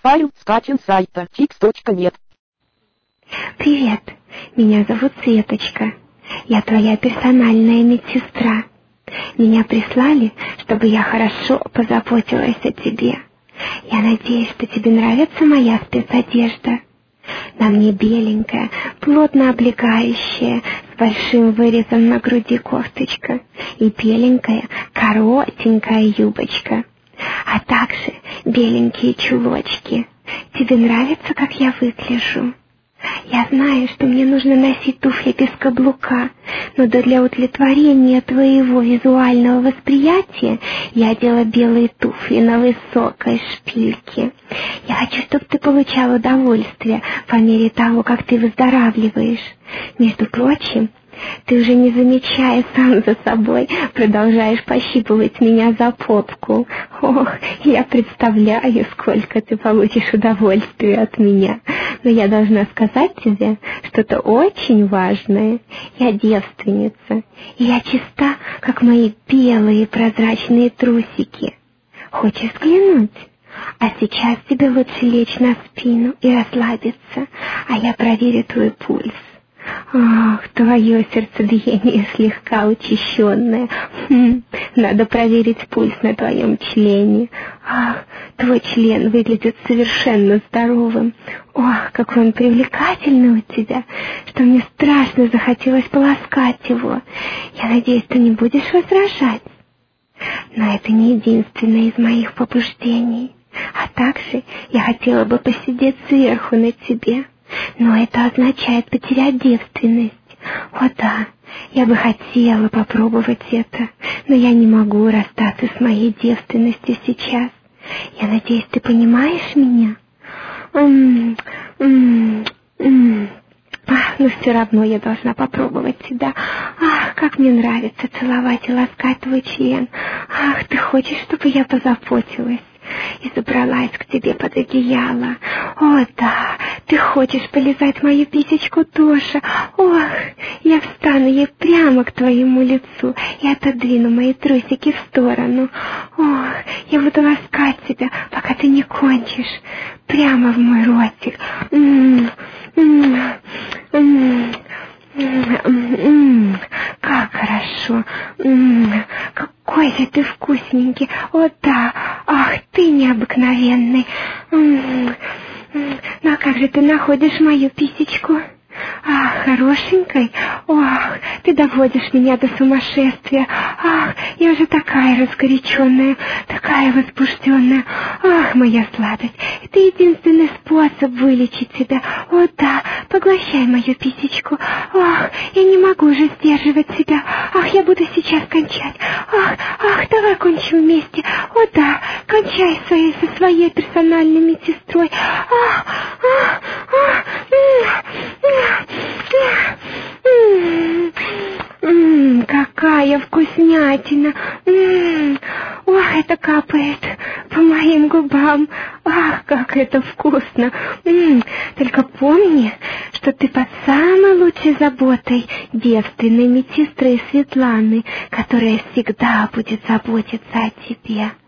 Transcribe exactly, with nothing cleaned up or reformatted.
Файл скачан с сайта фикс точка нет. Привет, меня зовут Светочка. Я твоя персональная медсестра. Меня прислали, чтобы я хорошо позаботилась о тебе. Я надеюсь, что тебе нравится моя спецодежда. На мне беленькая, плотно облегающая, с большим вырезом на груди кофточка и беленькая, коротенькая юбочка, а также беленькие чулочки. Тебе нравится, как я выгляжу? Я знаю, что мне нужно носить туфли без каблука, но для удовлетворения твоего визуального восприятия я одела белые туфли на высокой шпильке. Я хочу, чтобы ты получал удовольствие по мере того, как ты выздоравливаешь. Между прочим, ты уже не замечая сам за собой, продолжаешь пощипывать меня за попку. Ох, я представляю, сколько ты получишь удовольствия от меня. Но я должна сказать тебе что-то очень важное. Я девственница, и я чиста, как мои белые прозрачные трусики. Хочешь взглянуть? А сейчас тебе лучше лечь на спину и расслабиться, а я проверю твой пульс. Ах, твое сердцебиение слегка учащенное. Хм, надо проверить пульс на твоем члене. Ах, твой член выглядит совершенно здоровым. Ох, какой он привлекательный у тебя, что мне страшно захотелось поласкать его. Я надеюсь, ты не будешь возражать. Но это не единственное из моих побуждений. А также я хотела бы посидеть сверху на тебе. Но это означает потерять девственность. О да, я бы хотела попробовать это, но я не могу расстаться с моей девственностью сейчас. Я надеюсь, ты понимаешь меня? М-м, м-м, м-м. Ах, но все равно я должна попробовать тебя. Ах, как мне нравится целовать и ласкать твой член. Ах, ты хочешь, чтобы я позаботилась и забралась к тебе под одеяло? О, да, ты хочешь полизать мою писечку тоже? Ох, я встану ей прямо к твоему лицу и отодвину мои трусики в сторону. Ох, я буду ласкать тебя, пока ты не кончишь, прямо в мой ротик. М-м, м-м, м-м. М-м-м, как хорошо. М-м, какой же ты вкусненький. О да, ах, ты необыкновенный. М-м-м. Ну а как же ты находишь мою писечку? Ах, хорошенькой. Ох, ты доводишь меня до сумасшествия. Ах, я уже такая разгоряченная, такая возбужденная. Ах, моя сладость, это единственный способ вылечить тебя. О да, поглощай мою писечку. Ах, я не могу уже сдерживать себя. Ах, я буду сейчас кончать. Ах, ах, давай кончим вместе. О да, кончай своей, со своей персональной медсестрой. Ах, ах, ах, Ммм, какая вкуснятина. Ммм, ох, это капает по моим губам. Ах, как это вкусно. Ммм, только помни, что ты под самой лучшей заботой девственной медсестры Светланы, которая всегда будет заботиться о тебе.